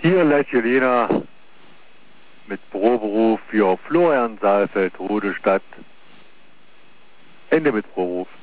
Hier Lechelina mit Proberuf für Florian Saalfeld, Rudestadt. Ende mit Proberuf.